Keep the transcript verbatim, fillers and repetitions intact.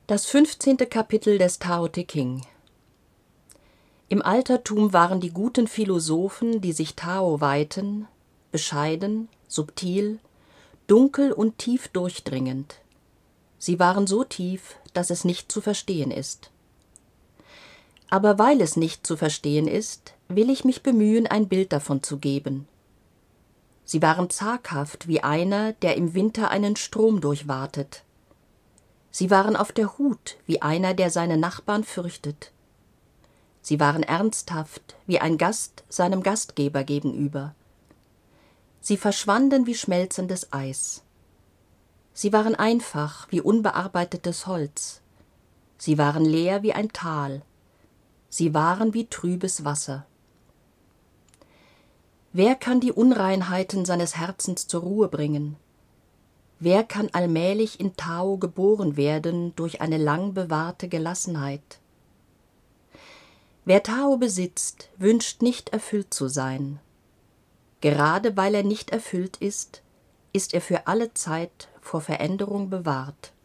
Das fünfzehnte Kapitel des Tao Te Ching. Im Altertum waren die guten Philosophen, die sich Tao weihten, bescheiden, subtil, dunkel und tief durchdringend. Sie waren so tief, dass es nicht zu verstehen ist. Aber weil es nicht zu verstehen ist, will ich mich bemühen, ein Bild davon zu geben. Sie waren zaghaft wie einer, der im Winter einen Strom durchwatet. Sie waren auf der Hut wie einer, der seine Nachbarn fürchtet. Sie waren ernsthaft wie ein Gast seinem Gastgeber gegenüber. Sie verschwanden wie schmelzendes Eis. Sie waren einfach wie unbearbeitetes Holz. Sie waren leer wie ein Tal. Sie waren wie trübes Wasser. Wer kann die Unreinheiten seines Herzens zur Ruhe bringen? Wer kann allmählich in Tao geboren werden durch eine lang bewahrte Gelassenheit? Wer Tao besitzt, wünscht nicht erfüllt zu sein. Gerade weil er nicht erfüllt ist, ist er für alle Zeit vor Veränderung bewahrt.